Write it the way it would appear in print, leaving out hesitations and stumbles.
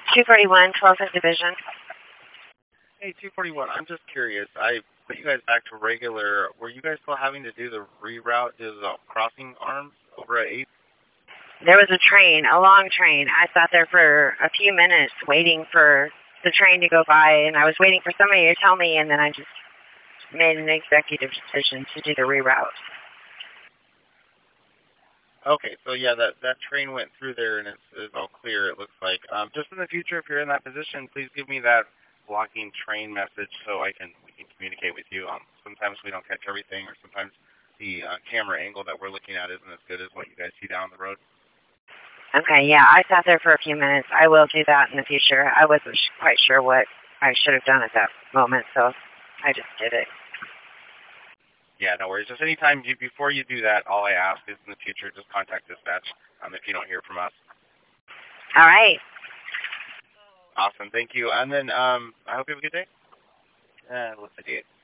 241, 12th Division. Hey, 241, I'm just curious. I put you guys back to regular. Were you guys still having to do the reroute to the crossing arms over at 8? There was a train, a long train. I sat there for a few minutes waiting for the train to go by, and I was waiting for somebody to tell me, and then I just made an executive decision to do the reroute. Okay, so yeah, that train went through there, and it's all clear, it looks like. Just in the future, if you're in that position, please give me that blocking train message so we can communicate with you. Sometimes we don't catch everything, or sometimes the camera angle that we're looking at isn't as good as what you guys see down the road. Okay, yeah, I sat there for a few minutes. I will do that in the future. I wasn't quite sure what I should have done at that moment, so I just did it. Yeah, no worries. Just anytime before you do that, all I ask is in the future, just contact dispatch if you don't hear from us. All right. Awesome, thank you. And then I hope you have a good day. What's the date?